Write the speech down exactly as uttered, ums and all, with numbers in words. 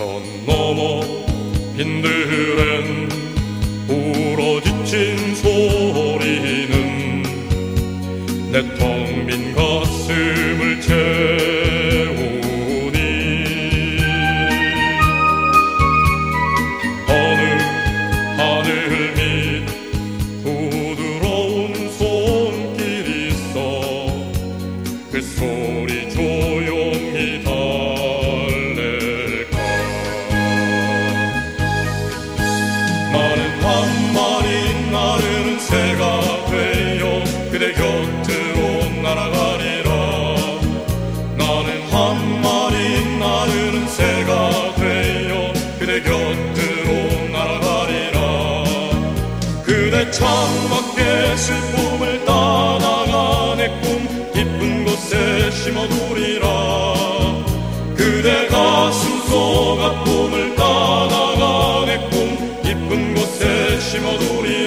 선 넘어 빈들엔 부러지친 소리는 내 텅 빈 가슴을 채우니 어느 하늘 밑 부드러운 손길이 있어 그 소리 조용히 달랠까. 나는 한 마리 나르는 새가 되어 그대 곁으로 날아가리라. 나는 한 마리 나르는 새가 되어 그대 곁으로 날아가리라. 그대 창밖에 슬픔을 따라가 내 꿈 깊은 곳에 심어두리라. 그대 가슴 속 아픔을 따라가 내 꿈 깊은 곳에 심어두리라.